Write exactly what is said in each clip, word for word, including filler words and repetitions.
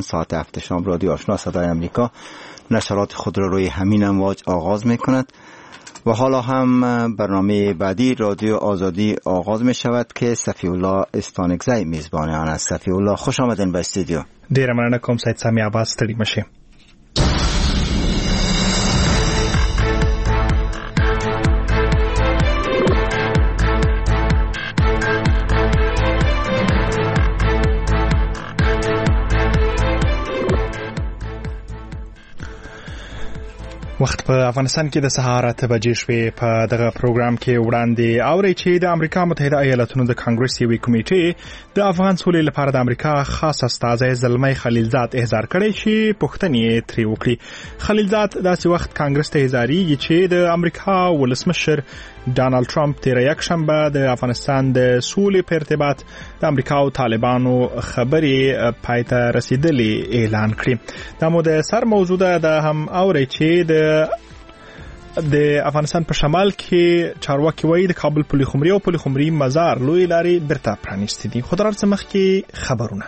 ساعت هفت شام رادیو آشنا صدای امریکا نشرات خود را روی همین امواج آغاز می کند و حالا هم برنامه بعدی رادیو آزادی آغاز می شود که صفی الله استانکزی میزبان آن است. صفی الله خوش آمدین به استودیو. ډیر مننه کوم سید سامي عباس ستړي مشه. وخت په افغانستان کې د سهار اته بجې شوې. په دغه پروګرام کې وړاندې اوري چې د امریکا متحده ایالاتونو د کانګرس یوې کمیټې د افغان سولې لپاره د امریکا خاص استازی زلمی خلیلزاد احضار کړی چې پوښتنې ترې وکړي. خلیلزاد داسې وخت کانګرس ته احضاریږي چې د امریکا ولسمشر ډانلډ ټرمپ تیر یک شنبه د افغانستان د سولې په ارتباط د امریکا او طالبانو خبرې پای ته رسیدلې اعلان کړي. دا مو د سر موضوع ده. د هم اوري چې د د افغانستان په شمال کې چارواکي وایي د کابل پلي خمري او پلي خمري مزار لوی لارې برته پرانیستې دي. خو درڅ مخ کې خبرونه.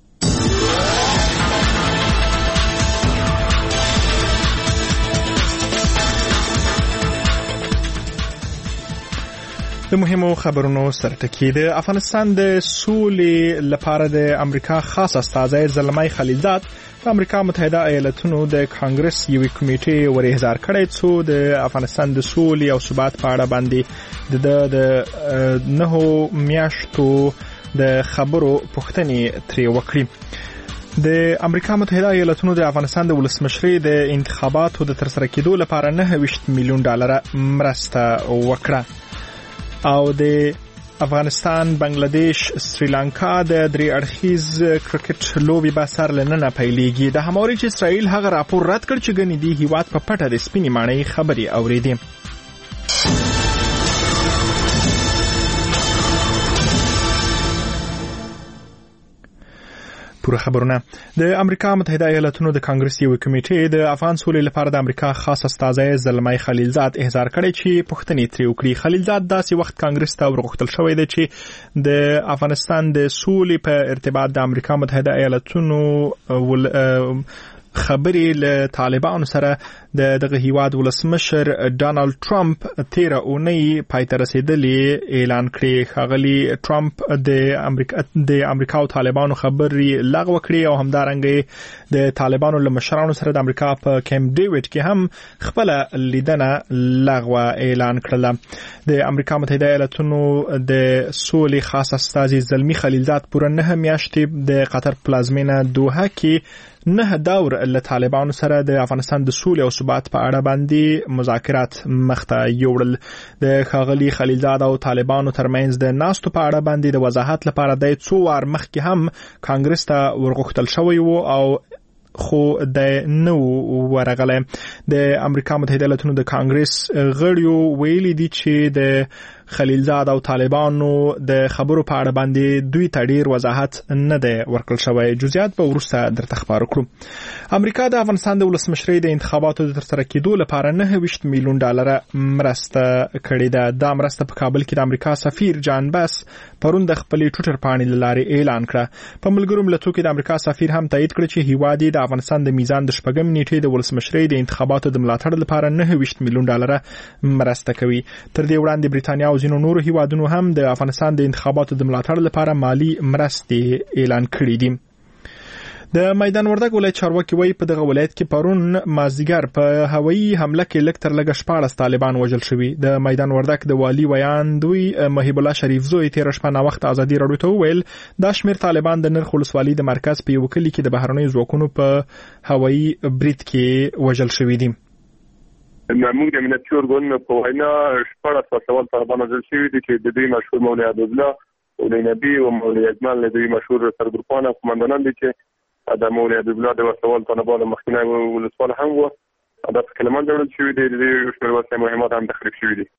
د مهمو خبرونو سرټکی. د افغانستان د سولې لپاره د امریکا خاص استازی زلمی خلیلزاد د امریکا متحده ایالاتونو د کانګرس یوې کمیټې ور احضار کړی څو د افغانستان د سولې او ثبات په اړه باندې د د نهو میاشتو د خبرو پوښتنې ترې وکړي. د امریکا متحده ایالاتونو د افغانستان د ولسمشرۍ د انتخاباتو د ترسره کېدو لپاره نهه ویشت میلیون ډالر مرسته وکړه. او د افغانستان، بنگلاديش، سریلانکا د درې اړخیز کرکټ لوبي به سر لننه پیلېږي. د هماوري چې اسرائیل هغه راپور رد کړ چې ګنې دی هیواد په پټه د سپینې ماڼۍ خبري اوریدي. پوره خبرونه. د امریکا متحده ایالاتونو د کانګرس یوې کمیټې د افغان سولې لپاره د امریکا خاص استازی زلمی خلیلزاد احضار کړی چې پوښتنې ترې وکړي. خلیلزاد داسې وخت کانګرس ته ورغوښتل شوی دی چې د افغانستان د سولې په ارتباط د امریکا متحده ایالاتونو خبرې له طالبانو سره د دغه هیواد ولسمشر ډانلډ ټرمپ تیر اونۍ پای ته رسیدلې اعلان کړی. ښاغلي ټرمپ د امریکا د امریکا او طالبانو خبرې لغوه کړې او همدارنګه د طالبانو له مشرانو سره د امریکا په کیمپ ډیوډ کې هم خپل لیدنه لغوه اعلان کړله. د امریکا متحده ایالاتونو د سولې خاص استازی زلمی خلیلزاد پوره نهه میاشتې د قطر پلازمینه دوحه کې نه دور له طالبانو سره د افغانستان د سولې او ثبات په اړه باندې مذاکرات مخته یوړل. د ښاغلي خلیلزاد او طالبانو ترمنځ د ناستو په اړه باندې د وضاحت لپاره د څو وار مخکې هم کانګرس ته ورغوښتل شوی وو او خو د نو ورغله. د امریکا متحده ایالاتونو د کانګرس غړیو ویلي دي چې د خلیلزاد او طالبانو د خبرو په اړه باندې دوی ته ډیر وضاحت نه دی ورکړل شوی. جزئیات به وروسته درته خبر کړو. امریکا د افغانستان د ولسمشرۍ د انتخاباتو د ترسره کېدو لپاره نهه ویشت میلیون ډالر مرسته کړې ده. دا مرسته په کابل کې د امریکا سفیر جان بس پرون د خپلې ټویټر پاڼې له لارې اعلان کړه. په ملګرو ملتونو کې د امریکا سفیر هم تایید کړ چې هیواد د افغانستان د میزان د شپږم نیټې د ولسمشرۍ د انتخاباتو د ملاتړ لپاره نهه ویشت میلیون ډالر مرسته کوي. تر دې وړاندې بریتانیا او ځینو نورو هیوادونو هم د افغانستان د انتخاباتو د ملاتړ لپاره مالی مرستې اعلان کړې دي. د میدان وردګ ولایت چارواکي وایي په دغه ولایت کې پرون مازدیګر په هوایي حمله کې لږ تر لږه شپاړس طالبان وژل شوي. د میدان وردګ د والي ویاندوی محیب الله شریف زوی تیر شپه نا وخت ازادي راډیو ته وویل دا شمیر طالبان د نرخ ولسوالۍ د مرکز په یو کلی کې د بهرنیو ځواکونو په هوایي برید کې وژل شوي دي. موږ د امنیتي ارګانونو په وینا شپاړس وسوال طالبان وژل شوي دي چې د دوی مشهور مولوي عبدالله او نبی او مولوي اجمل د دوی مشهور سرګروپان قومندانان دي چې د مولوي عبدالله د وسوال طالبان مخکنی ولسوال هم وو. دا په کلمان جوړل شوي دي. د دوی شمېر وسلې مهمات هم تخریب شوي دي.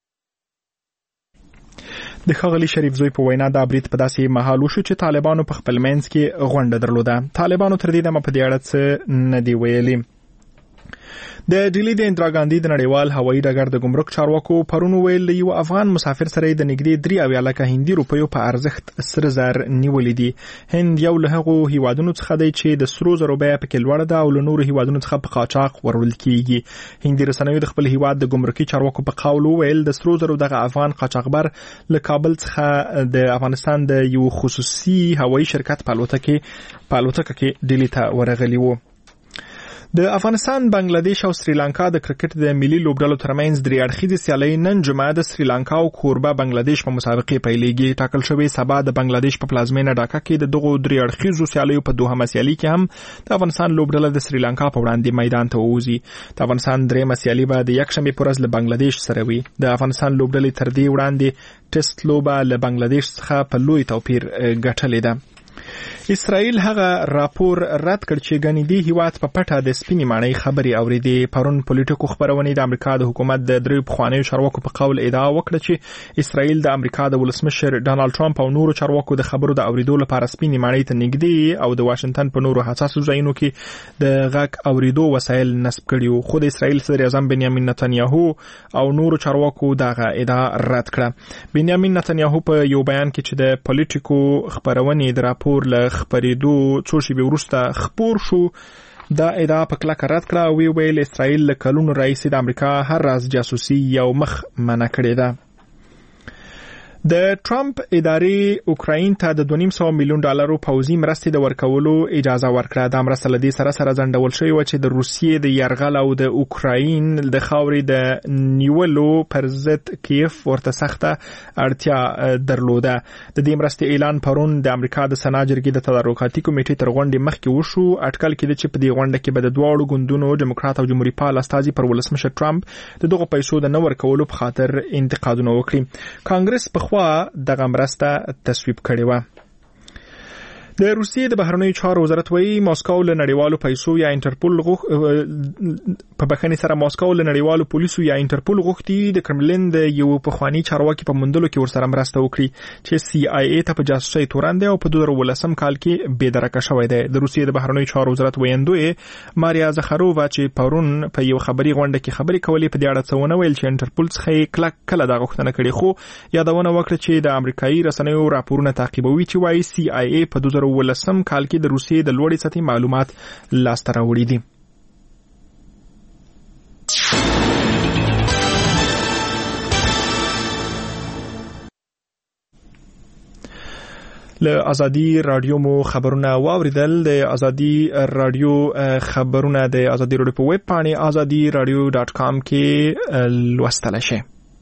د ښاغلي شریف زوی په وینا دا برید په داسې مهال وشو چې طالبانو په خپل منځ کې غونډه درلوده. طالبانو تر دې دمه په دې اړه څه نه دی ویلي. د ډیلی د اندرا ګاندي د نړیوال هوایي ډګر د ګمرک چارواکو پرون ویل یو افغان مسافر سره د نږدې درې اویا لکه هندي روپیو په ارزښت سره زر نیولې دي. هند یو له هغو هیوادونو څخه دی چې د سرو زرو بیه پکې لوړه ده او له نورو هیوادونو څخه په قاچاق وړل کیږي. هندي رسنیو د خپل هیواد د ګمرکي چارواکو په قول ویل د سرو زرو دغه افغان قاچاقبر له کابل څخه د افغانستان د یو خصوصي هوایي شرکت په الوتکه په الوتکه کې ډیلی ته ورغلی وو. د افغانستان، بنگلاديش او سریلانکا د کرکټ د ملي لوبډلو ترمنځ درې اړخیزې سیالۍ نن جمعه د سریلانکا او کوربه بنگلاديش په مسابقې پیلېږي. ټاکل شوی سبا د بنگلاديش په پلازمینه ډاکا کې د دغو درې اړخیزو سیالیو په دوهمه سیالي کې هم د افغانستان لوبډله د سریلانکا په وړاندې میدان ته ووځي. د افغانستان درېمه سیالي به د یکشنبې پر ورځ له بنگلاديش سره وي. د افغانستان لوبډلې تر دې وړاندې ټیسټ لوبه له بنگلاديش څخه په لوی توپیر ګټلې ده. اسرائیل هغه راپور رد کړ چې ګنې دی هیواد په پټه د سپینې ماڼۍ خبرې اورېدې. پرون پولیټیکو خبرونې د امریکا د حکومت د درې پخوانیو چارواکو په قول ادعا وکړه چې اسرائیل د امریکا د ولسمشر ډانلډ ټرمپ او نورو چارواکو د خبرو د اورېدو لپاره سپینې ماڼۍ ته نږدې او د واشنگټن په نورو حساسو ځایونو کې د غږ اورېدو وسایل نصب کړي وو. خو د اسرائیل صدر اعظم بنیامین نتنیاهو او نورو چارواکو دغه ادعا رد کړه. بنیامین نتنیاهو په یو بیان کې چې د پولیټیکو خبرونې د راپور له خبرېدو څو شېبې وروسته خپور شو دا ادعا په کلکه رد کړه او وی ویل اسرائیل له کلونو راهیسې د امریکا هر راز جاسوسي یو مخ منع کړې ده. د ټرمپ ادارې اوکراین ته د دوه نیم سوه میلیون ډالرو پوځي مرستې د ورکولو اجازه ورکړه. دا مرسته له دې سره سره ځنډول شوې وه چې د روسیې د یرغل او د اوکراین د خاورې د نیولو پر ضد کیف ورته سخته اړتیا درلوده. د دې مرستې اعلان پرون د امریکا د سنا جرګې د تدارکاتي کمیټې تر غونډې مخکې وشو. اټکل کېده چې په دې غونډه کې به د دواړو ګوندونو ډیموکرات او جمهوریت پال استازي پر ولسمشر ټرمپ د دغو پیسو د نه ورکولو په خاطر انتقادونه وکړي. کانګرس په خوا دغه مرسته تصویب کړې وه. د روسیې د بهرنیو چارو وزارت وایي ماسکو له نړیوالو پیسو یا انټرپول غوښ په بخښنې سره ماسکو له نړیوالو پولیسو یا انټرپول غوښتي د کرملین د یو پخوانی چارواکي په موندلو کې ورسره مرسته وکړي چې سی آی ای ته په جاسوسۍ تورن دی او په دوه زره ولسم کال کې بېدرکه شوی دی. د روسیې د بهرنیو چارو وزارت ویندوی ماریا زخارووا چې پرون په یو خبري غونډه کې خبرې کولې په دې اړه څه ونه ویل چې انټرپول څخه کلک کله دا غوښتنه کړې، خو یادونه وکړه چې د امریکایي رسنیو راپورونه تعقیبوي چې وايي سی آی ای په دوه زره ولسم کال کې د روسیې د لوړې سطحې معلومات لاسته راوړي دي. له ازادي رادیو مو خبرونه واوریدل. د ازادي رادیو خبرونه د ازادي رادیو په ویب پاڼې ازادي رادیو ډاټ کام کې لوستل شي.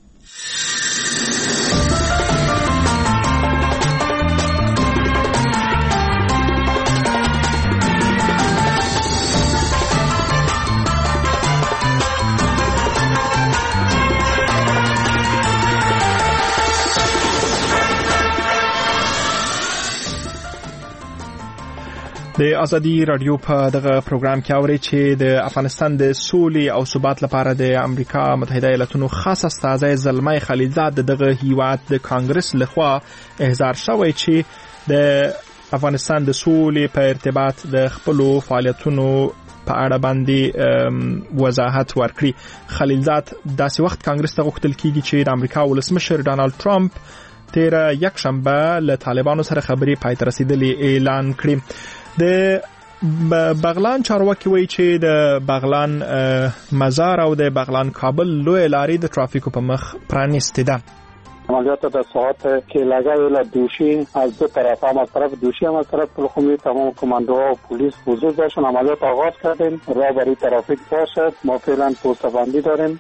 د ازادي رادیو په دغه پروګرام کې اوري چې د افغانستان د سولې او ثبات لپاره د امریکا متحده ایالاتونو خاص استازی زلمي خلیلزاد دغه هیواد د کانګرس لخوا احضار شوی چې د افغانستان د سولې په ارتباط د خپل فعالیتونو په اړه باندې وضاحت ورکړي. خلیلزاد داسې وخت کانګرس ته غوښتل کیږي چې د امریکا ولسمشر ډانلډ ټرمپ تیر یک شنبه له طالبانو سره خبرې پای ته رسیدلې اعلان کړي. د بغلان چارواکي وایي چې د بغلان مزار او د بغلان کابل لوی لارې د ترافیکو په مخ پرانیسته ده. عملیات در ساعت که لگه ایلا دوشی از دو طرف، هم از طرف دوشی هم از طرف پلخومی تمام کماندوها و پلیس حضور داشتن. عملیات آغاز کردیم راه برای ترافیک باشد. ما فعلا پوست‌بندی داریم.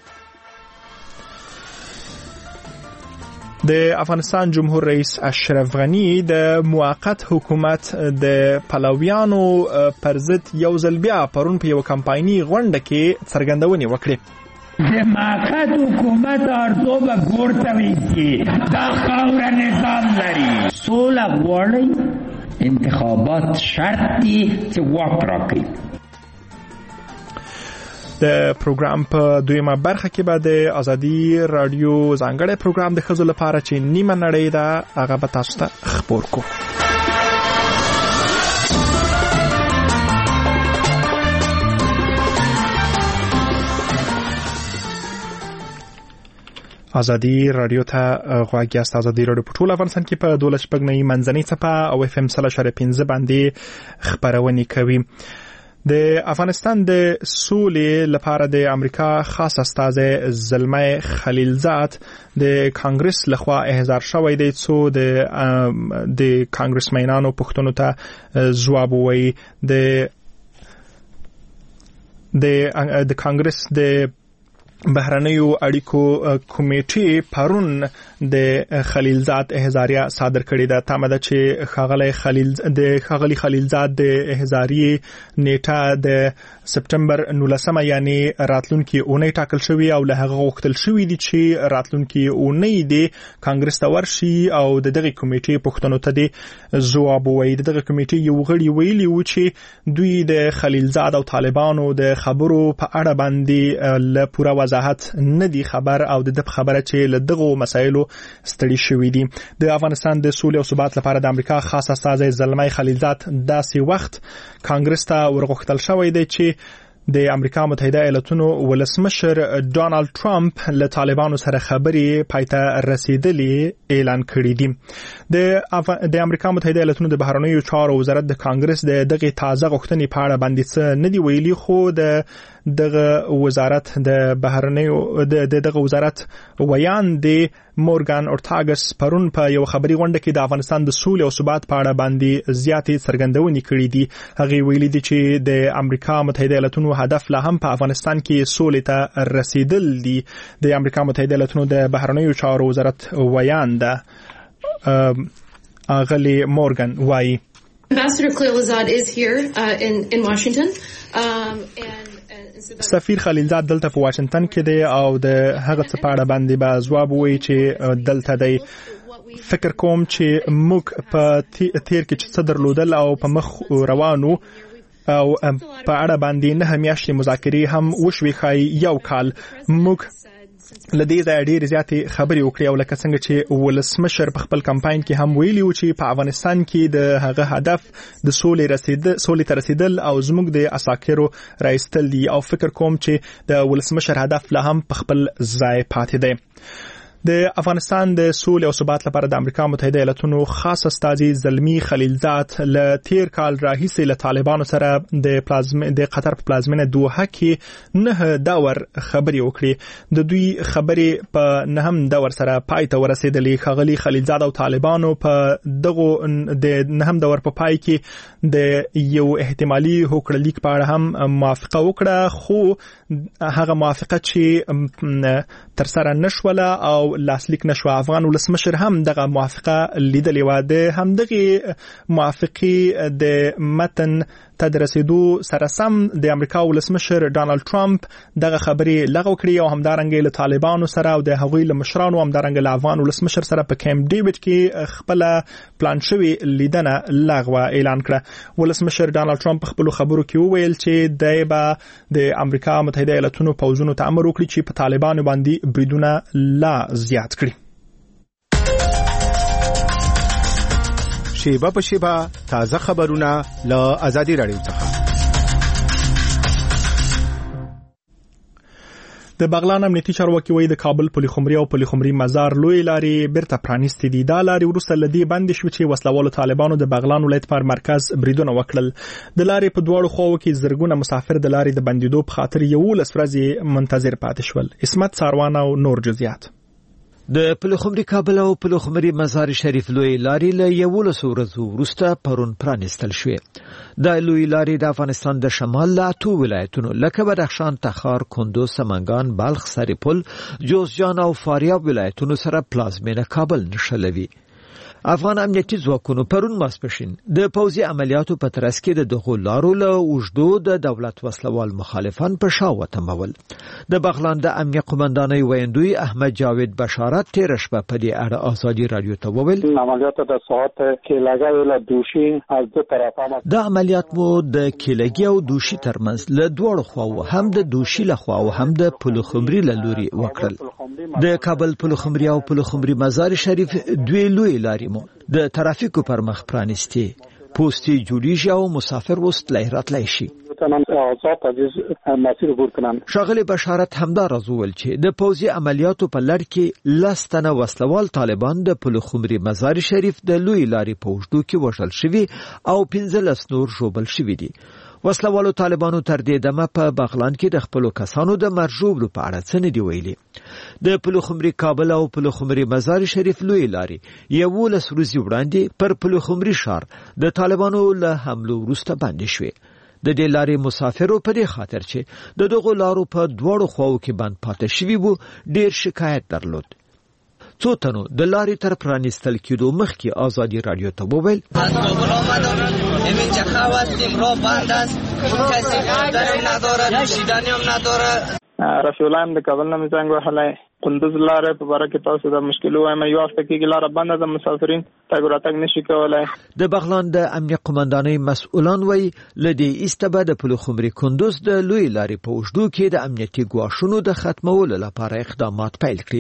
د افغانستان جمهور رئیس اشرف غنی د موقت حکومت د پلویانو پر ضد یو ځل بیا پرون په یو کمپایني غونډه کې څرګندونې وکړې. د موقت حکومت ارزو به ګورته وي دا خاوره نظام لري. سوله غواړي، انتخابات شرط دي چې واک راکړي. د پروګرام په دویمه برخه کې به د ازادي رادیو ځانګړی پروګرام د ښځو لپاره چې نیمه نړۍ ده هغه به تاسو ته خپور کو. ازادي رادیو ته غواړی است. ازادي رادیو په ټول افغانستان کې په دولس شپږ نه منځنۍ څپه او اف ام سل اشاره پنځه باندې خبرونه کوي. د افغانستان د سولې لپاره د امریکا خاص استازی زلمه خلیلزاد د کانګرس لخوا احضار شوی دی څو د د کانګرس مینانو پښتنو ته ځواب وایي. د د د کانګرس د بهرنیو اړیکو کمیټې پرون د خلیلزاد احضاریه صادر کړې ده. تمه ده چې خاغلی خلیل د خاغلی خلیلزاد د احضاریه نیټه د سپټمبر نولسمه یعنی راتلونکي اونۍ ټاکل شوی او له هغه غوښتل شوی دی چې راتلونکي اونۍ د کانګرس ته ورشي او د دغه کمیټې پښتنو ته د ځواب وایي. دغه کمیټې یو غړي ویلي و چې دوی د خلیلزاد او طالبانو د خبرو په اړه باندې له پوره وضاحت ندي خبر او د خبره چې له دغه مسایلو ستړي شوی دي. د افغانستان د سولې او ثبات لپاره د امریکا خاص استازی زلمه خلیلزاد داسې وخت کانګرس ته ورغښتل شوی دی چې د امریکا متحده ایالاتونو ولسمشر ډونالد ټرمپ له طالبانو سره خبرې پایته رسیدلې اعلان کړې دي. د اف... د امریکا متحده ایالاتونو د بهرنیو چارو وزارت د کانګرس د دغه تازه غوښتنې په اړه باندې څه ندي ویلي، خو د دغه وزارت د بهرنیو د دغه وزارت ویان دی مورګان اورتاګس پرون په یو خبري غونډه کې د افغانستان د سولې او ثبات په اړه باندې زیاتې څرګندونې کړې دي. هغه ویلي دي چې د امریکا متحده ایالاتونو هدف لا هم په افغانستان کې سولې ته رسیدل دي. د امریکا متحده ایالاتونو د بهرنیو چارو وزارت ویان ده اغلی مورګان وایي Ambassador Khalilzad is here uh, in in Washington um and سفیر خلیلزاد دلته په واشنگټن کې دی او د هغه څه په اړه باندې به ځواب وایي چې دلته دی. فکر کوم چې موږ په تیر کې چې څه درلودل او په مخ روانو او په اړه باندې نه میاشتې مذاکرې هم وشوي خای یو کال موږ لدې ځای ډېر زیاتې خبرې وکړې او لکه څنګه چې ولسمشر په خپل کمپاین کې هم ویلي و چې په افغانستان کې د هغه هدف د سولې رسیدل سولې ته رسیدل او زموږ د اساکرو رایستل دي او فکر کوم چې د ولسمشر هدف لا هم په خپل ځای پاتې دی. د افغانستان د سولې او ثبات لپاره د امریکا متحده ایالاتونو خاص استازی زلمی خلیلزاد له تیر کال راهیسې له طالبانو سره د پلازم د قطر په پلازمینه دوحه کې نه داور خبرې وکړي. د دوی خبرې په نهم دور سره پای ته ورسېدلې. خغلی خلیلزاد او طالبانو په دغه د نهم دور په پای کې د یو احتمالي هوکړلیک په اړه هم موافقه وکړه، خو هغه موافقه چې تر سره نشوله او لاسلیک نشو. افغان ولسمشر هم دغه موافقه لیدلې و. د همدغه موافقه د متن تدرسیدو سره سم د امریکا ولسمشر ډونالد ټرمپ دغه خبرې لغوه کړې او همدارنګه له طالبانو سره او د هغوی له مشرانو همدارنګه له افغان ولسمشر سره په کیمپ ډیوډ کې خپل پلان شوی لیدنه لغوه اعلان کړه. ولسمشر ډونالد ټرمپ خپل خبرو کې وویل چې دای به د امریکا متحده ایالاتونو پوځونو ته امر وکړي چې په طالبانو باندې بریدونه لا زیات کړي. شیبه په شیبه تازه خبرونه له ازادي رادیو څخه. د بغلان امنیتي چارواکي وایي د کابل پلي خمري او پلي خمري مزار لوی لارې بیرته پرانیستې دي. دا لارې وروسته لدی بند شو چې وسلوالو طالبانو د بغلان ولایت پر مرکز بریدونه وکړل. د لارې په دواړو خواو کې زرګونه مسافر د لارې د بندیدو په خاطر یو لس ورځې منتظر پاتې شول. اسمت ساروان او نور جزئیات. د پلخمري کابل او پلخمري مزار شریف لوی لارې له یولسو ورځو وروسته پرون پرانیستل شوې. د لوی لارې د افغانستان د شمال له اتو ولایتونو لکه بدخشان، تخار، کندوز، سمنګان، بلخ، سرپل، جوزجان او فاریاب ولایتونو سره پلازمینه کابل نښلوي. افغان امنیتي ځواکونو پرون ماسپښین د پوځي عملیاتو په ترڅ کې د دغو لارو له اوږدو د دولت وسلوال مخالفان په شا وتمول. د بغلان د امنیه قومندانۍ ویندوی احمد جاوید بشارت تیر شپه په دې اړه ازادي رادیو ته وویل عملیات د ساعت کیلګا له دوشي از دو طرفه د عملیات مو د کیلګي او دوشي ترمنځ له دوړو خواو هم د دوشي له خواو هم د پلخمري له لوري وکړل. د کابل پلخمري او پلخمري مزار شریف دوی لوی لارې د ترافیکو پر مخ پرانیستي پوسټي جوړیږي او مسافر وست لای راتلای شي. بتونن آزاد از مسیر عبور کنن. شاغلی بشارت همدار از اول چې د پوځي عملیاتو په لړ کې لس تنه وسلوال طالبان د پلخمري مزار شریف د لوی لارې په اوږدو کې وژل شوي او پنځلس نور ژوبل شوي دي. وسلوالو طالبانو تر دې دمه په بغلان کې د خپلو کسانو د مرجوبلو په اړه څه نه دي ویلي. د پلخمري کابل او پلخمري مزار شریف لوی لارې یولس ورځې وړاندې پر پلخمري ښار د طالبانو له حملو وروسته بندې شوې. د دې لارې مسافرو په دې خاطر چې د دغو لارو په دواړو خواو کې بند پاتې شوي وو ډېر شکایت درلود. څو تنو د لارې تر پرانیستل کېدو مخکې ازادي رادیو ته وویل از کابل آمدم همین چه هستیم راه بند است کسی داریم نداره نوشیدنی هم نداره. رفیع الله د کابل نه زنګ وهلی قندوز لاره په باره کې تاسو د مشکل وایم یو هفته کېږي لاره بنده ده مسافرین تګ راتګ نشي کولی. د بغلان د امنیه قمندانۍ مسؤلان وایي له دې ایسته به د پلخمري کندوز د لوی لارې په اوږدو کې د امنیتي ګواښونو د ختمولو لپاره اقدامات پیل کړي.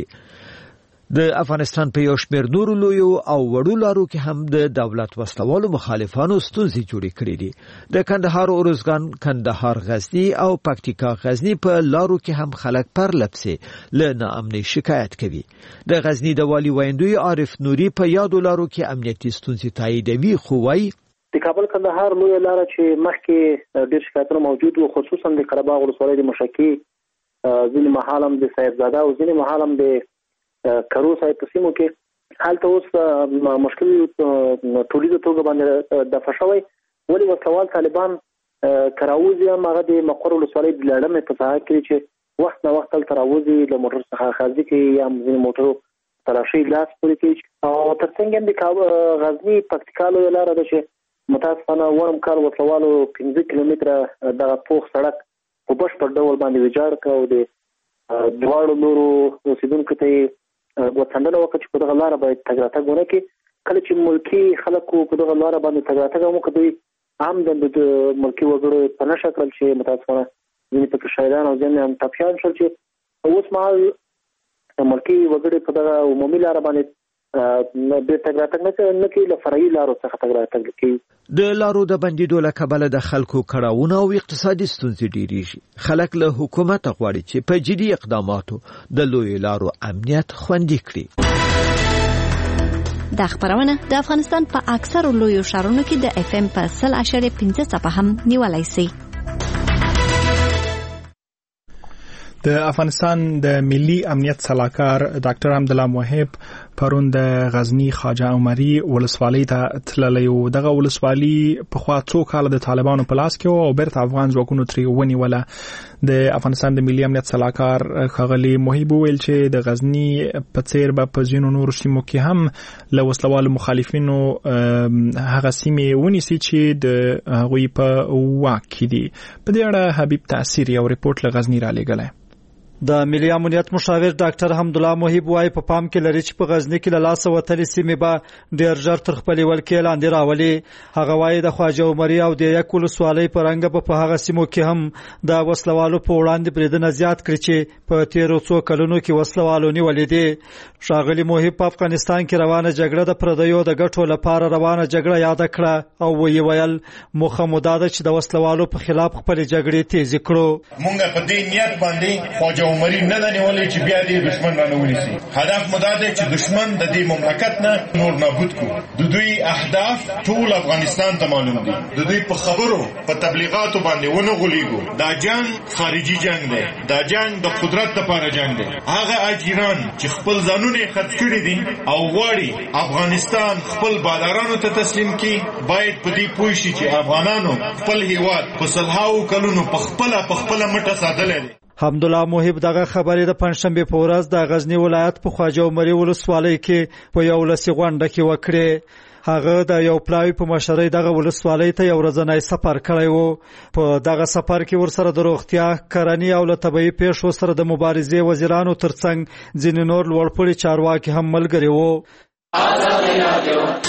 د افغانستان په یو شمېر نورو لویو او وړو لارو کې هم د دولت وسلوالو مخالفانو ستونزې جوړې کړې دي. د کندهار اروزګان کندهار غزنی او پکتیکا غزنی په لارو کې هم خلک پر لپسې له ناامنۍ شکایت کوي. د غزنی د والي ویندوی عارف نوري په یادو لارو کې امنیتي ستونزې تاییدوي خو وایي د کابل کندهار لوی لار چې مخکې ډېر شکایتونه موجود وو خصوصا د قره باغ ولسوالۍ د مشکی ځینې مهال هم د صاحبزاده او ځینې مهال هم د کرو صاحب په سیمو کې حالته اوس مشکل ټولیزه توګه باندې د فشوي ولې وسلوال طالبان کراوزي هم هغه د مقر ولسوالۍ د لړمې په ساحه کې چې وخت نه وخت تل تراوزي له موټر څخه خارجي کې یا ځینې موټرو تلاشي لاس پورې کوي او ترڅنګ هم د غزنی پکتیکا لویه لاره ده چې متاسفانه ورم کال وسلوالو پنځه کیلومتره دغه پوخ سړک په بشپړ ډول باندې ویجاړ کړ او د دواړو نورو اوسېدونکو ته وڅنډنه وکړه چې په دغه لاره باید تګ راتګ ونه کړي. کله چې ملکي خلکو په دغه لاره باندې تګ راتګ هم وکړي هم د ملکي وګړو په نښه کړل چې متاسفانه ځینې پکې شهیدان او ځینې هم ټپیان شول چې اوس مهال ملکي وګړي په دغه عمومي لاره باندې د تګ راتګ نه کوي له فرعي لارو څخه تګ راتګ کوي. د لارو د بندیدو له کبله د خلکو کړاوونه او اقتصادي ستونزې ډېرېږي. خلک له حکومت غواړي چې په جدي اقداماتو د لوی لارو امنیت خوندي کړي. دا خبرونه د افغانستان په اکثرو لویو ښارونو کې د اف ام په سل اشاریه پنځه څپه هم نیولای شي. د افغانستان د ملي امنیت سلاکار ډاکټر حمدالله موحب پرون د غزنی خواجه عمري ولسوالۍ ته تللی و. دغه ولسوالي پخوا څو کاله د طالبانو په لاس کې و او بیرته افغان ځواکونو ترې ونیوله. د افغانستان د ملي امنیت سلاکار ښاغلي موحب وویل چې د غزنی په څیر به په ځینو نورو سیمو کې هم له وسلوالو مخالفینو هغه سیمې ونیسي چې د هغوی په واک کې دي. په دې اړه حبیب تاثیر یو رپورټ له غزنی را لېږلی. د ملي امنیت مشاور ډاکټر حمدالله موحب وايي په پام کې لري چې په غزنی کې له لاسه وتلې سیمې به ډېر ژر تر خپلې ولکې لاندې راولي. هغه وايي د خواجه عمري او د یک ولسوالۍ په رنګه به په هغه سیمو کې هم د وسلوالو په وړاندې بریدونه زیات کړي چې په تیرو څو کلونو کې وسلوالو نیولې دي. ښاغلي موحب په افغانستان کې روانه جګړه د پردیو د ګټو لپاره روانه جګړه یاد کړه او ویې ویل موخه مو دا ده چې د وسلوالو په خلاف خپلې جګړې تیزې کړو. مونږ په دې نیت باندې خواجه عمري نه د نیولې چې بیا دې دشمن رانه ونیسي. هدف مو دا دی چې دشمن د دې مملکت نه نور نابود کړو. د دوی اهداف ټول افغانستان ته معلوم دي. د دوی په خبرو په تبلیغاتو باندې ونه غولېږو. دا جنگ خارجي جنگ دی. دا جنگ د قدرت لپاره جنگ دی. هغه اجیران چې خپل ځانونه خرڅ کړي دي او غواړي افغانستان خپل بادارانو ته تسلیم کړي باید په دې پوه شي چې افغانانو خپل هیواد په سلهاو کلونو په خپل په خپل مټه ساتلی دی. حمدالله موحب دغه خبرې د پنځشنبه په ورځ د غزنی ولایت په خواجه عمري ولسوالۍ کې په یو لسی غونډه کې وکړه. هغه د یو پلاوی په مشرۍ دغه ولسوالۍ ته یو ورځنی سفر کړی و. په دغه سفر کې ورسره د روغتیا، کرنې او له طبیعي پیښو سره د مبارزې وزیرانو ترڅنګ ځینې نور لوړپوړي چارواکي هم ملګري وو.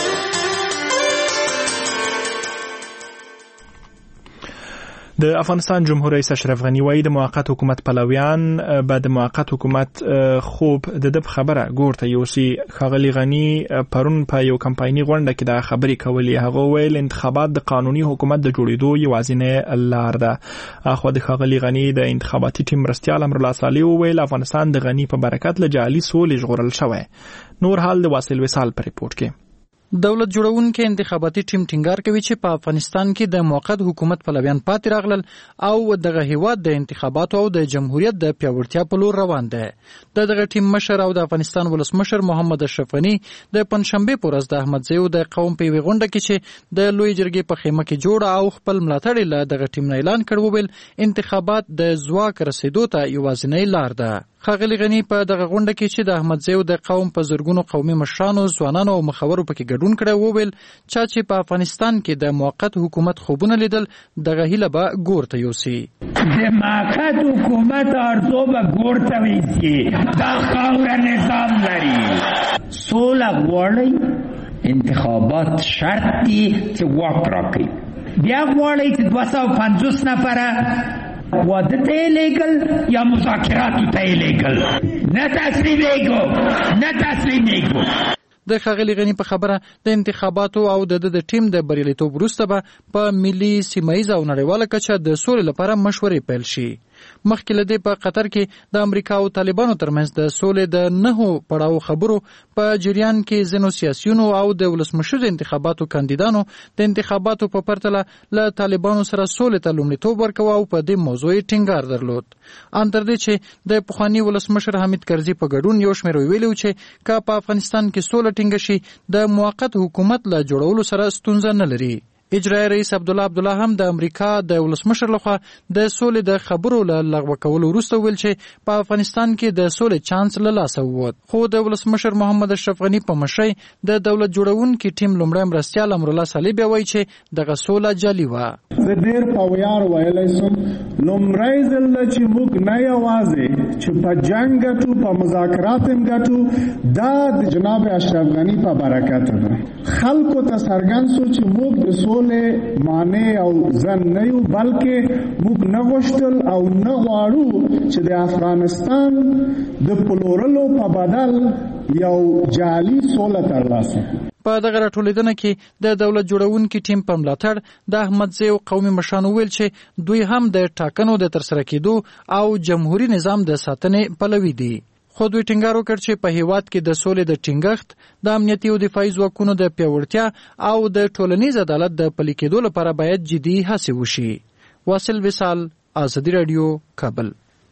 د افغانستان جمهور رئیس اشرف غنی وایي د موقت حکومت پلویان به د موقت حکومت خوب د د خبره ګورته یوسي. ښاغلي غنی پرون په یو کمپایني غونډه کې د خبرې کولې. هغه ویل انتخابات د قانوني حکومت د جوړېدو یوازینی لار ده. اخو د ښاغلي غنی د انتخاباتي ټیم مرستیال امرالله صالح ویل افغانستان د غنی په برکت له جعلي سولې ژغورل شوی. نور حال د واصل وصال په ریپورت کې. دولت جوړونکو انتخاباتي ټیم ټینګار کوي چې په افغانستان کې د موقت حکومت پلویان پاتې راغلل او دغه هیواد د انتخاباتو او د جمهوریت د پیاوړتیا په لور روان دی. د دغه ټیم مشر او د افغانستان ولسمشر محمد اشرف غنی د پنځشنبه په ورځ د احمد زیو د قوم په وی غونډه کې چې د لوی جرګې په خیمه کې جوړ او خپل ملاتړ له دغه ټیم نه اعلان کړ ویل انتخابات د ځواک رسیدو ته یوازینی لار ده. ښاغلي غنی په دغه غونډه کې چې د احمد زیو د قوم په زرګونو قومي مشرانو ځوانانو او مخورو پکې ګډون کړی وویل چا چې په افغانستان کې د موقت حکومت خوبونه لیدل دغه هیله به ګورته یوسي. د موقت حکومت ارزو به ګورته ویسي. دا خاوره نظام لري. سوله غواړئ انتخابات شرط دي چې واک راکړي. بیا غواړئ چې دوه سوه پنځوس نفره واده ته لیگل یا مذاکرات ته لیگل نه تسلیمیږو نه تسلیمیږو. د ښاغلي غنی په خبره د انتخاباتو او د د ټیم د بریالیتوب وروسته به په ملي سیمایي او نړیواله کچه د سولې لپاره مشورې پیل شي. مخکې له دې په قطر کې د امریکا او طالبانو ترمنځ د سولې د نهو پړاو خبرو په جریان کې ځینو سیاسیونو او د ولسمشر انتخاباتو کاندیدانو د انتخاباتو په پرتله له طالبانو سره سولې ته لومړیتوب ورکوه او په دې موضوع یې ټینګار درلود. ان تر دې چې د پخواني ولسمشر حمید کرزي په ګډون یو شمېر ویلي چې که په افغانستان کې سوله ټینګه شي د موقت حکومت له جوړولو سره ستونزه نه لري. اجرایي رئیس عبدالله عبدالله هم د امریکا د ولسمشر لخوا د سولې د خبرو له لغوه کولو وروسته ویل چې په افغانستان کې د سولې چانس له لاسه ووت. خو د ولسمشر محمد اشرف غنی په مشرۍ د دولت جوړونکي ټیم لومړی مرستیال امرالله صالح بیا وایي چې دغه سوله جعلي وه. زه ډېر په ویاړ ویلی سم لومړی ځل ده چې موږ نه یوازې چې په جنګ ګټو په مذاکرات هم ګټو دا د جناب اشرف غنی په برکت ده. خلکو ته څرګند شو چې موږ د سولې معنی او ځن نه یو بلکې موږ نه غوښتل او نه غواړو چې د افغانستان د پلورلو په بدل یو جعلي سوله ترلاسه کړو. په دغه راټولېدنه کې د دولت جوړونکي ټیم په ملاتړ د احمد زیو قومي مشرانو ویل چې دوی هم د ټاکنو د ترسره کېدو او جمهوریت نظام د ساتنې پلوي دي. خو دوی ټینګار وکړ چې په هیواد کې د سولې د ټینګښت د امنیتي او دفاعي ځواکونو د پیاوړتیا او د ټولنیز عدالت د پلي کېدو لپاره باید جدي هڅې وشي. واصل وصال، ازادي رادیو، کابل.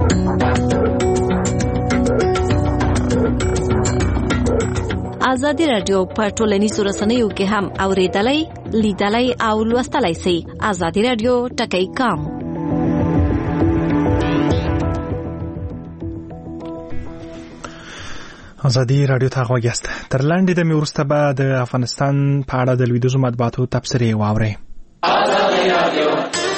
ازادي رادیو په ټولنیزو رسنیو کې هم اوریدلای، لیدلای او لوستلای شئ. ازادي رادیو ټکی کام. ازادي رادیو ته غوږ یاست. تر لاندې د مې وروسته به د افغانستان په اړه د لویدیځو مطبوعاتو تبصرې واورئ. ازادي رادیو.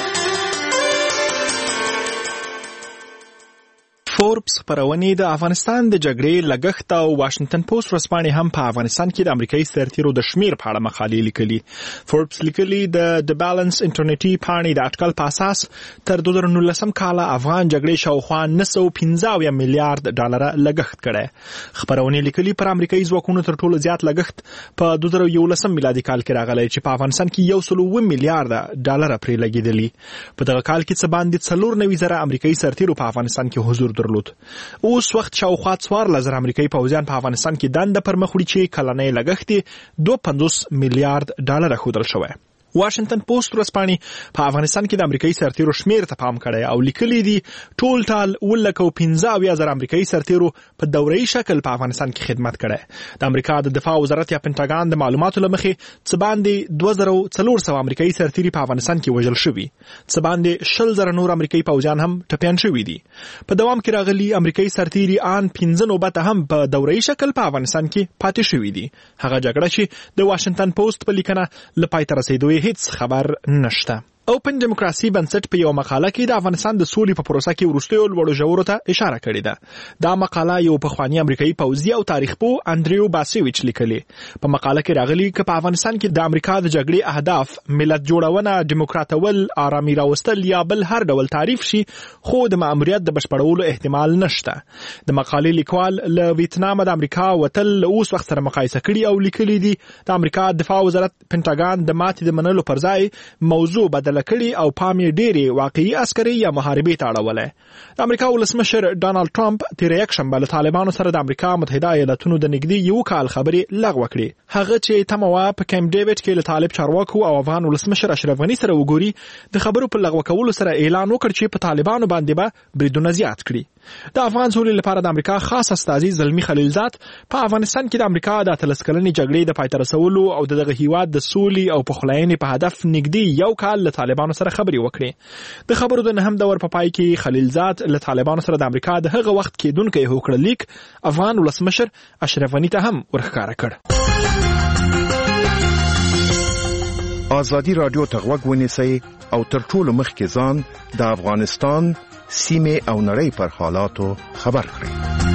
فوربس خبرونه د افغانستان د جګړې لګښت او واشنگټن پوسټ ورځپاڼې هم په افغانستان کې د امریکایي سرتیرو د شمیر په اړه مقالې لیکلي. فوربس لیکلي د د بالانس انټرنیټي پاڼې د اټکل په اساس تر دوه زره نولسم کال افغان جګړې شاوخوا نه سوه پنځه اویا میلیارډ ډالر لګښت کړی. خبرونه لیکلي پر امریکایي ځواکونو تر ټولو زیات لګښت په دوه زره یولسم میلادي کال کې راغلی چې په افغانستان کې یو سل اووه میلیارډ ډالر پرې لګېدلي. په دغه کال کې څه باندې څلور نوي زره امریکایي سرتیرو په افغانستان کې حضور درلود. اوس وخت شاوخوا څوارلس زره امریکایي پوځیان په افغانستان کې دنده پر مخ وړي چې کلنی لګښت دوه پنځوس میلیارډ ډالر ښودل شوی. واشنگټن پوسټ ورځپاڼې په افغانستان کې د امریکایي سرتیرو شمیر ته پام کړی او لیکلي دي ټول ټال اووه لکه او پنځه اویا زره امریکایي سرتیرو په دورهیي شکل په افغانستان کې خدمت کړی. د امریکا د دفاع وزارت یا پنټاګان د معلوماتو له مخې څه باندې دوه زره څلور سوه امریکایي سرتیري په افغانستان کې وژل شوي، څه باندې شل زره نور امریکایي پوځیان هم ټپیان شوي دي. په دوام کې راغلي امریکایي سرتیري ان پنځه نوبته هم په دورهیي شکل په افغانستان کې پاتې شوي دي. هغه جګړه چې د واشنگټن پوسټ په لیکنه له پای ته رسېدو هیڅ خبر نشته. اوپن دیموکراسي بنسټ په یو مقاله کې د افغانستان د سولې په پروسه کې وروستیو لوړو ژورو ته اشاره کړې ده. دا مقاله یو پخوانی امریکایي پوځي او تاریخ پوه انډریو باسیویچ لیکلي. په مقاله کې راغلي چې په افغانستان کې د امریکا د جګړې اهداف ملت جوړونه، دیموکراتول، آرامي راوستل یا بل هر ډول تعریف شي، خو د ماموریت د بشپړولو احتمال نشته. د مقالې لیکوال له ویتنام د امریکا وتل اوس وخت سره مقایسه کړي او لیکلي دي د امریکا دفاع وزارت پینټاګان د ماتې د منلو پر ځای موضوع بدل کړي او پام یې ډېری واقعي عسکري یا محاربې ته اړولې. د امریکا ولسمشر ډانلډ ټرمپ تیر یک شنبه له طالبانو سره د امریکا متحده ایالاتونو د نږدې یو کال خبرې لغوه کړې. هغه چې تمه وا په کیمپ ډیوډ کې له طالب چارواکو او افغان ولسمشر اشرف غني سره وګوري، د خبرو په لغوه کولو سره اعلان وکړ چې په طالبانو باندې به بریدونه زیات کړي. د افغان سولې لپاره د امریکا خاص استازي زلمی خلیلزاد په افغانستان کې د امریکا د اتلس کلنې جګړې د پای ته رسولو او دغه هیواد د سولې او پخلاینې په هدف نږدې یو کال له طالبانو سره خبرې وکړې. د خبرو د نهم دور په پای کې خلیلزاد له طالبانو سره د امریکا د هغه وخت کېدونکي هوکړه لیک افغان ولسمشر اشرف غني ته هم ورښکاره کړ. آزادي رادیو ته غوږ ونیسئ او تر ټولو مخکې ځان د افغانستان سیمه او نړۍ پر حالاتو خبر کړئ.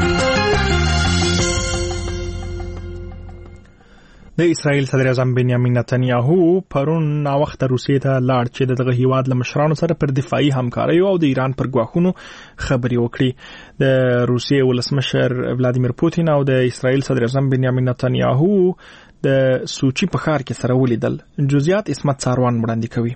د اسرائیل صدر اعظم بنیامین نتنیاهو پرون نا وخت روسیې ته لاړ چې دغه هیواد له مشرانو سره پر دفاعي همکاري او د ایران پر ګواښونو خبرې وکړي. د روسیې ولسمشر ولادیمیر پوتین او د اسرائیل صدر اعظم بنیامین نتنیاهو د سوچي په ښار کې سره ولیدل. جزئیات اسمت ساروان وړاندې کوي.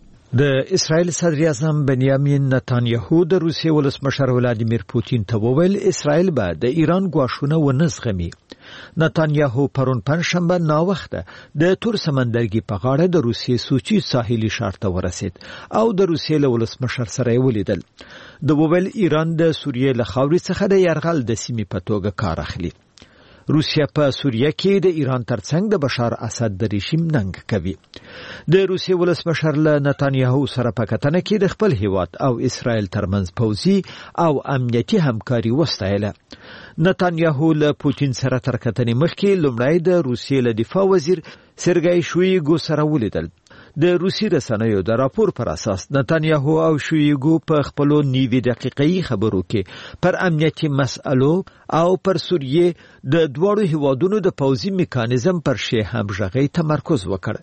د اسرائیل صدر اعظم بنیامین نتانیاهو د روسیې ولسمشر ولادیمیر پوتین ته وویل اسرائیل به د ایران ګواښونه ونه زغمي. نتانیاهو پرون پنځشنبه ناوخته د تور سمندرګي په غاړه د روسیې سوچي ساحلي ښار ته ورسید او د روسیې له ولسمشر سره ولیدل. د وویل ایران د سوریې له خاورې څخه د یرغل د سیمې په توګه کار اخلي. روسیا په سوریه کې د ایران ترڅنګ د بشار اسد د رژیم ننګ کوي. د روسیې ولسمشر له نتانیاهو سره په کتنه کې د خپل هیواد او اسرائیل ترمنځ پوځي او امنیتي همکاري وستایله. نتانیاهو له پوتین سره تر کتنې مخکې لومړی د روسیې له دفاع وزیر سرګی شویګو سره ولیدل. د روسي رسنیو د راپور پر اساس نتانیاهو او شویګو په خپلو نیوي دقیقې خبرو کې پر امنیتي مسئلو او پر سوریې د دوړو هیوادونو د پوځي میکانیزم پر شی همغږي تمرکز وکړ.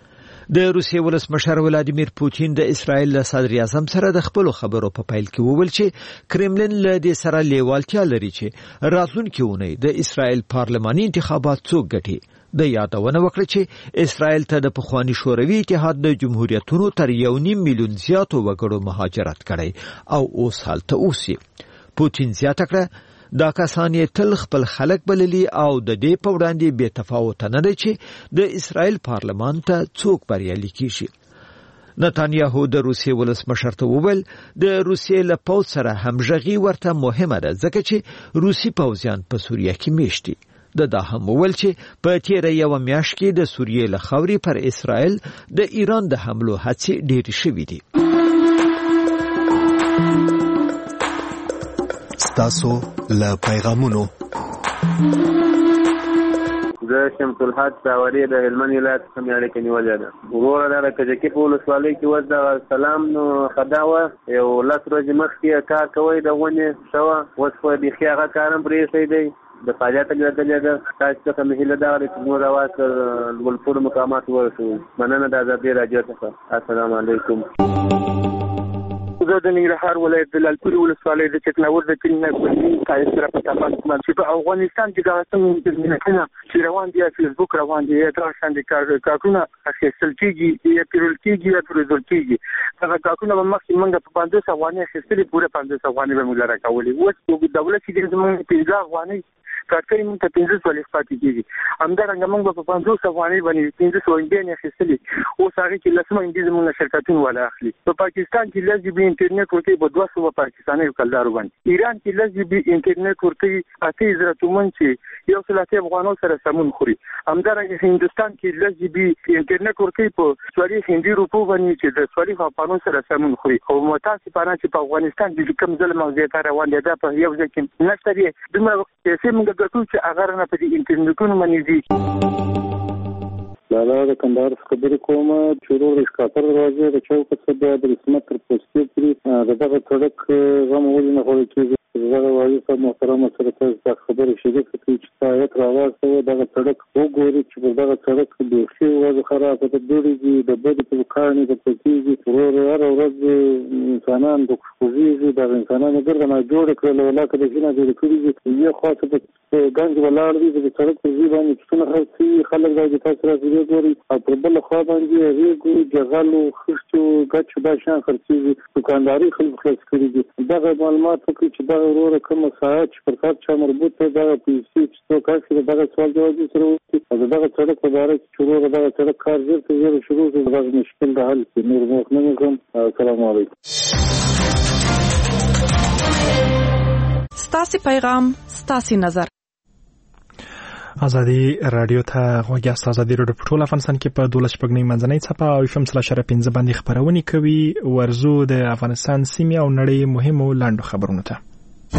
د روسیې ولسمشر ولادیمیر پوتین د اسرائیل له صدر اعظم سره د خپلو خبرو په پیل کې وویل چې کرملین له دې سره لیوالتیا لري چې راتلونکي اونۍ د اسرائیل پارلماني انتخابات څوک ګټي. د یادونه وکړه چې اسرائیل ته د پخوانی شوروي اتحاد د جمهوریتونو تر یو نیم میلیون زیاتو وګړو مهاجرت کړی او اوس حالت اوسي. پوتین زیاته کړه دا کسان یې تل خپل خلک بللي او د دې په وړاندې بې تفاوت نه دی چې د اسرائیل پارلمان ته څوک بریالي کیږي. نتانیاهو د روسیې ولسمشر ته وویل د روسیې له پوځ سره همغږي ورته مهمه ده ځکه چې روسي پوځیان په سوریه کې میشت دي. د دا هم وویل چې په تیره یو میاشت کې د سوریې له خاورې پر اسرائیل د ایران د حملو هڅې ډېرې شوې دي. ستاسو له پیغامونو زه شمس الحق داوري د هلمند ولایت څخه میاړه کې نیولې ده. وروره دا کجکي په ولسوالۍ کې وځ د سلام نو خداوه یو لاس ورځې مخکې کار کوي د ونې شوه اوس په بيخي هغه کارم پرې شي دی د فعالیت لري د تاسو څخه مهله دا چې نور اواز ولپور مقامات ورسو. مننه د ازادي راډیو څخه. السلام علیکم. زه د ننګرهار ولایت د لالپورې ولسوالۍ د چکناور د کلینه په تاسو سره په تاسو باندې په افغانستان کې دا څنګه چې روان دي فیسبوک روان دي دا څنګه کارونه اخیستل کیږي یا پیرل کیږي یا پرزول کیږي هغه کارونه په مخکې موږ په پنځوس افغانۍ اخیستلې پوره پنځوس افغانۍ به موږ لاره کولې. اوس د دولت چې زموږ پنځه افغانۍ کارکړي موږ ته پنځه سوال پاتې کیږي. همدارنګه موږ په پنځوس افغانۍ باندې پنځه سوال انډین اخیستلې اوس هغه کې لسمه انډین موږ شرکتونه ولا اخلي. په پاکستان کې لږ به انټرنیټ ورته په دوه سوه پاکستاني کلدارو باندې ایران کې لږ به انټرنیټ ورته اته زره تومن چې یو سل اته افغانو سره سمون خوري. همدارنګه هندستان کې لږ به انټرنیټ ورته په سوري هندي روپو باندې چې د سوري افغانو سره سمون خوري. او متاسفانه چې په افغانستان کې کوم ظلم او زیاتره روان دي دا په یو ځای کې نشته دي. دمر چې موږ ګټو چې هغه نه په انټرنیټونو باندې دي. لاله د کندهار خبرې کوم چې ورور ښکاتر دروازې د چوک څخه د رسمت تر پوسټې پورې دغه سړک غم ولې نه خوړل کېږي. دغه وايي صاحب محترم سره تاسو خبرې شریک کړئ چې تاسو راوځئ دغه سړک وګورئ چې په دغه سړک د شی وضع خراب ده دوړي د بده په کارني د پېږي ورور هر ورځ انسانان د خوځيږي د انسانانو ګرځنه جوړ کړل ولاکه د جنا د کړي یو خاصه د ګنج ولار دي د سړک په ځای باندې څونه خلک خلک د تاسو راځي ګوري او په بل خوا باندې ریګو جغلو خشتو ګچ دا شان خرڅيږي دکانداري خلک خلاص کړي دي. دغه معلومات وکړي چې دغه ورور کوم ساعت پر کار چا مربوط ده دغه پیسې چې څو کار دغه سوال جواب سره وکړي دغه سړک په اړه چې ورور دغه سړک کار زیر ته زیر شروع شي دغه مشکل د حل کې نور مخ نه کوم. السلام علیکم. ستاسو پیغام ستاسو نظر. ازادي رادیو ته غوږی است. ازادي رادیو په ټول افغانستان کې په دولس شپږنۍ منځنۍ څپه او اف ام سلاش پنځه باندې خبرونه کوي. ورزو د افغانستان سیمې او نړۍ مهمو لاندو خبرونه ته.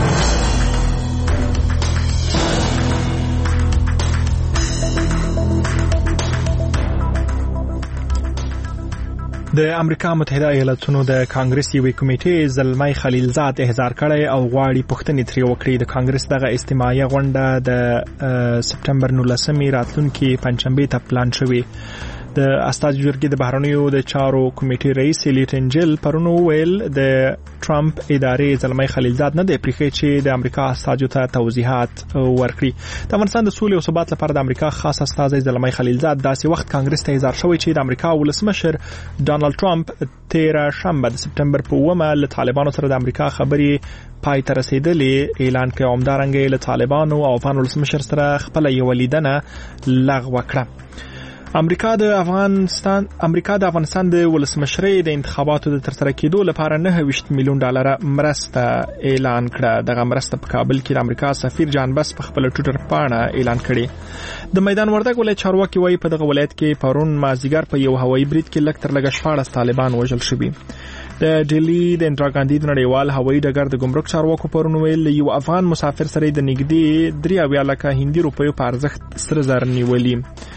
د امریکا متحده ایالاتونو د کانګرس یوې کمیټې زلمي خلیلزاد احضار کړی او غواړي پوښتنې ترې وکړي. د کانګرس دغه استماعي غونډه د سپټمبر نولسمې راتلونکي پنځشنبه ته پلان شوې. د استازي جرګې د بهرنیو د چارو کمیټې رئیس لیټن جل پرونو ویل د ټرمپ ادارې زلمي خلیلزاد نه دی پریښی چې د امریکا استازو ته توضیحات ورکړي. د افغانستان د سولې او ثبات لپاره د امریکا خاص استازي زلمي خلیلزاد داسې وخت کانګرس ته احضار شوی چې د امریکا ولسمشر ډانلډ ټرمپ تیره شنبه د سپټمبر په اوومه له طالبانو سره د امریکا خبرې پای ته رسیدلې اعلان کړ. همدارنګه له طالبانو او افغان ولسمشر سره خپل یو لیدنه لغوه کړه. امریکا د افغانستان امریکا د افغانستان د ولسمشرۍ د انتخاباتو د ترسره کېدو لپاره نه ویشت میلیون ډالر مرسته اعلان کړه. دغه مرسته په کابل کې د امریکا سفیر جان بس په خپل ټویټر پاڼه اعلان کړي. د میدان وردګ ولایت چارواکي وایي په دغه ولایت کې پرون مازیګر په یو هوایي برید کې لږ تر لږه شپاړس طالبان وژل شوي. د ډیلی د اندرا ګاندي د نړیوال هوایي ډګر د ګمرک چارواکو پرون ویل یو افغان مسافر سره د نږدې درې اویا لکه هندي روپیو په ارزښت سره زر نیولي.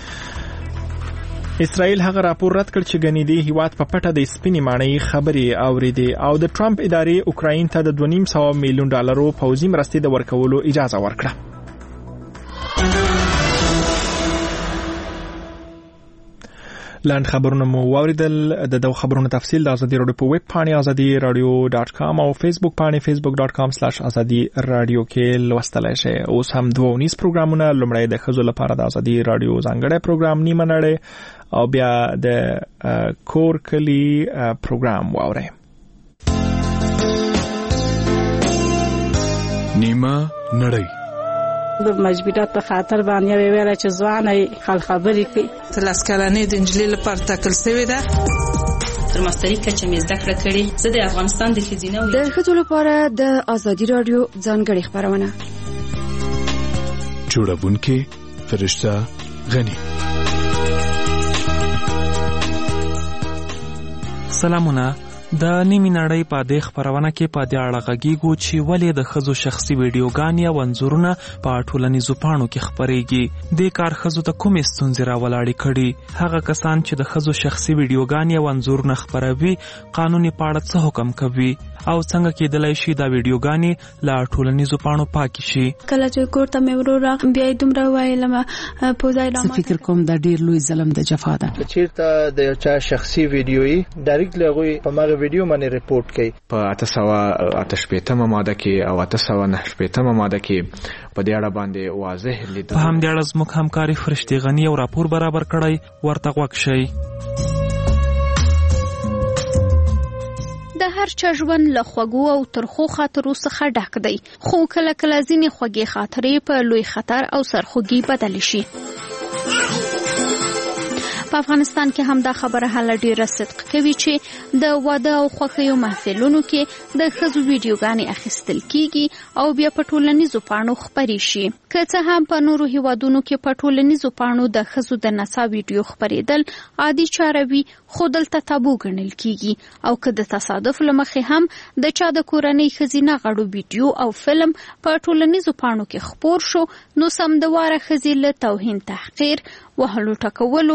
اسرائیل هغه راپور رد کړ چې ګنې دی هیواد په پټه د سپینې ماڼۍ خبرې اورېدې او د ټرمپ ادارې اوکراین ته د دوه نیم سوه میلیون ډالرو پوځي مرستې د ورکولو اجازه ورکړه. لاند خبرونه مو واوریدل. د دغه خبرونو تفصیل د ازادي رادیو په ویب پاڼه ازادي رادیو ډاټ کام او فیسبوک پاڼه فیسبوک ډاټ کام سلاش ازادي رادیو کې لوستلای شئ. اوس هم دوه ونیس پروګرامونه لومړی د ښځو لپاره د ازادي رادیو ځانګړی پروګرام نیمه نړۍ او بیا د کور کلی پروګرام واورئ. نیمه نړۍ د مجبورات په خاطر باندې ویل چې ځواني خل خبرې کوي. تلاس کلنې د انجلۍ لپاره تکل شوی ده. تر ماستري کچه مې زده کړه کړې. زه د افغانستان د خزینه د ښځو لپاره د ازادي رادیو ځانګړې خبرونه جوړونکې فرشته غنی. سلامونه. د نیمه نړۍ په دې خبرونه کې په دې اړه غږیږو چې ولې د ښځو شخصي ویډیوګانې او انځورونه په ټولنیزو پاڼو کې خپرېږي. دې کار ښځو ته کومې ستونزې راولاړې کړي؟ هغه کسان چې د ښځو شخصي ویډیوګانې او انځورونه خپروي قانوني په اړه څه حکم کوي او څنګه کېدلای شي دا ویډیوګانې له ټولنیزو پاڼو پاکې شي؟ کله چې کور ته مې ورور بیا دومره وایلم په ځای څه فکر کوم د ډیر لوی ظلم د جفا ده. چیرته د یو چا شخصي ویډیوي ډایرکټلی هغوی په مغه ویډیو باندې ریپورت کوي. په اته سوه اته شپېتمه ماده کې او اته سوه نهه شپېتمه ماده کې په دې اړه باندې واضح لیدل. په همدې اړه زموږ همکاري فرشتي غنی یو راپور برابر کړی، ورته غوږ شئ. د هر چا ژوند له خوږو او ترخو خاطرو څخه ډک دی، خو کله کله ځینې خوږې خاطرې په لوی خطر او سرخوږي بدل شي. په افغانستان کې هم دا خبره هله ډیره صدق کوي چې د واده او خوښیو محفلونو کې د ښځو ویډیوګانې اخیستل کیږي او بیا په ټولنیزو پاڼو خپرې شي. که څه هم په نورو هیوادونو کې په ټولنیزو پاڼو د ښځو د نڅا ویډیو خپرېدل عادي چاره وي، خو دلته تابو ګڼل کیږي او که د تصادف له مخې هم د چا د کورنۍ ښځینه غړو ویډیو او فلم په ټولنیزو پاڼو کې خپور شو، نو سمدواره ښځې له توهین، تحقیر، وهلو ټکولو،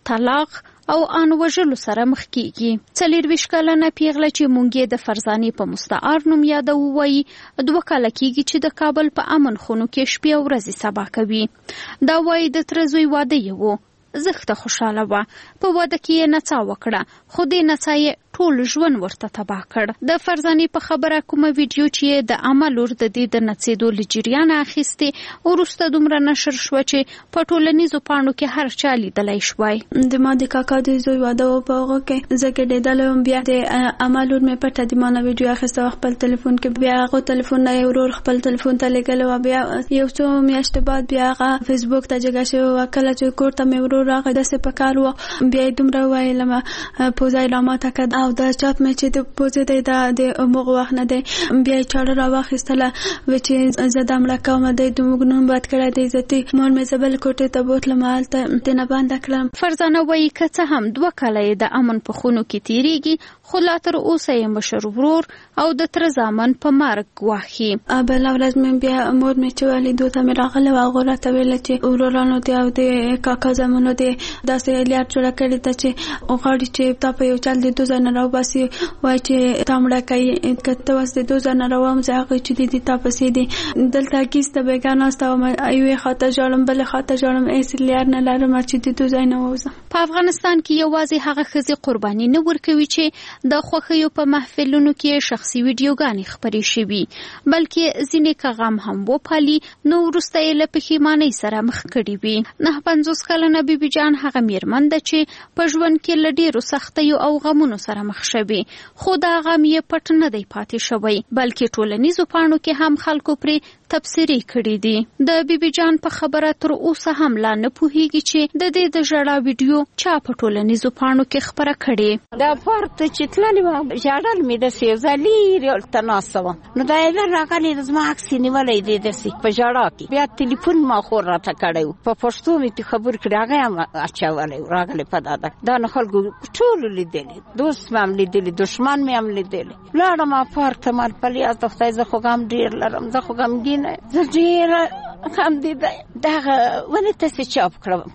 طلاق او ان وژلو سره مخ کیږي. څلورویشت کلنه پیغله چې مونږ د فرزانې په مستعار نوم یادو وایي دوه کاله کیږي چې د کابل په امن خونو کې شپې او ورځې سبا کوي. دا وایي د تر زوی واده یې و، زخته خوشاله وه، په واده کې یې نڅا وکړه، خو دې نڅا یې ټول ژوند ورته تباه کړ. د فرزانې په خبره کومه ویډیو چې د عمل ور د دې د نڅېدو لجریان اخیستې وروسته دومره نشر شو چې په ټولنیزو پاڼو کې هر چا لیدلی شوی. د ما د کاکا د زوی واده و په هغه کې زه ګډېدلم، بیا د عمل ور مې پټه د ما نه ویډیو اخیسته خپل تلیفون کې، بیا هغه تلیفون نه ورور خپل تلیفون ته لګلو، بیا یو څو میاشتې بعد بیا هغه فیسبوک ته جګه شوی و. کله چې کور ته مې ورور راغی داسې په کار و، بیا یې دومره وویلم پوزه یې راماته کړه او دا چاپ مې چې د پوزې دی دا د همغه وخت نه دی. بیا یې چاړه راواخیستله وی چې زه دا مړه کوم دی د موږ نوم بد کړی دی عزتي. مور مې زه بل کوټې ته بوتلم، هلته تېنه بنده کړم. فرزانه وایي که څه هم دوه کاله یې د امن په خونو کې تېرېږي خو لا تر اوسه یې مشر ورور او د تره زامن په مرګ ګواښي. بله ورځ مې بیا مور مې چې لیدو ته مې راغله او هغو راته ویله چې ورورانو دی او د کاکا زامنو دی داسې لیار جوړه کړې ده چې غواړي چې تا په یو چل د دو ځای نه راوباسي، وایي چې تا مړه کوي، که ته اوس د دو ځای نه راوم زه هغوی چې دي دي تا پسې دي. دلته ګیس ته بېګا ناسته وم، یوې خوا ته ژاړم بلې خوا ته ژاړم، هېڅ لیار نه لرم چې د دو ځای نه ووځم. په افغانستان کې یوازې هغه ښځې قرباني نه ورکوي چې د خوښیو په محفلونو کې شخصي ویډیوګانې خپرې شوي، بلکې ځینې که غم هم وپالي نو وروسته یې له پښیمانۍ سره مخ کړي وي. نهه پنځوس کلنه بیبي جان هغه میرمن ده چې په ژوند کې له ډېرو سختیو او غمونو سره مخ شوي، خو دا غم یې پټ نه دی پاتې شوی، بلکې ټولنیزو پاڼو کې هم خلکو پرې تبصرې کړي دي. د بیبي جان په خبره تر اوسه هم لا نه پوهیږي چې د دې د ژړا ویډیو چا په ټولنیزو پاڼو کې خپره کړې. دا پورته چې تللې وم ژړل مې داسې یو ځای لرې هلته ناسته وم، نو دا یې راغلی زما عکس یې نیولی دی داسې په ژړا کې. بیا تلیفون ما خور راته کړی و، په پښتو مې ترې خبرې کړې، هغه هم اچولی و راغلی په داده. دا نو خلکو ټولو لیدلي، دوست مې هم لیدلي، دشمن مې هم لیدلي. لاړم پارک ته مال په لیاز د خدای زه خو غم ډېر لرم، زه خو غمګینه زه ډېره غم دې دغه ونې تاسې چاپ کړم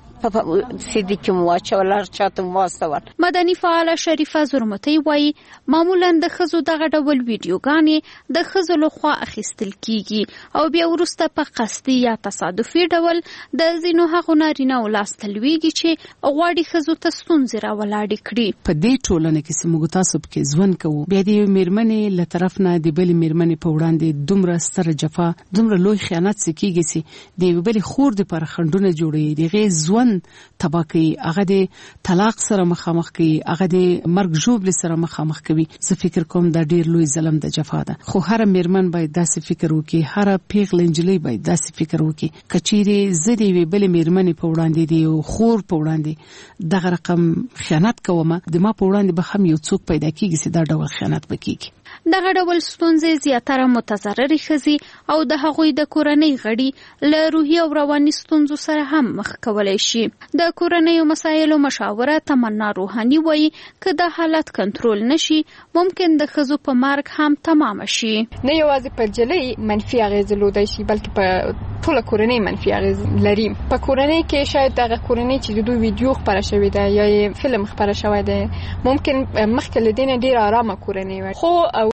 سیدی کې مو واچول، هر چاته مو واستول. مدني فعاله شریفه زرمتۍ وایي معمولا د ښځو دغه ډول ویډیوګانې د ښځو لخوا اخیستل کیږي او بیا وروسته په قصدي یا تصادفي ډول د ځینو هغو نارینه‌و لاس ته لویږي چې غواړي ښځو ته ستونزې راولاړې کړي. په دې ټولنه کې چې موږ تاسو پکې ژوند کوو، بیا د یوې مېرمنې له طرف نه د بلې مېرمنې په وړاندې دومره ستره جفا، دومره لوی خیانت څه کیږي چې د یوې بلې خور دپاره خنډونه جوړوي، د هغې ژوند تبا کوي، هغه د طلاق سره مخامخ کوي، هغه د مرګ ژوبلې سره مخامخ کوي. زه فکر کوم دا ډیر لوی ظلم د جفا ده، خو هر میرمن باید داسې فکر وکړي، هر پیغله نجلۍ باید داسې فکر وکړي که چیرې زه د یوې بلې میرمنې په وړاندې د یو خور په وړاندې دغه رقم خیانت کوم، د ما په وړاندې به هم یو څوک پیدا کیږي چې دا ډول خیانت وکړي. دغه ډول ستونزې زیاتره متضررې ښځې او د هغوی د کورنۍ غړي له روحي او رواني ستونزو سره هم مخ کولی شي. د کورنیو مسایلو مشاوره تمنا روحاني وایي که د حالت کنټرول نشي ممکن د ښځو په مرګ هم تمام شي. نه یوازې په جلۍ منفي اغېز لودای شي بلکې په ټوله کورنۍ منفي اغېز لري. په کورنۍ کې شاید دغه کورنۍ چې د دوی ویډیو خپره شوې ده یا فلم خپره شوی ده ممکن مخکې له دې نه ډېره ارامه کورنۍ وي، خو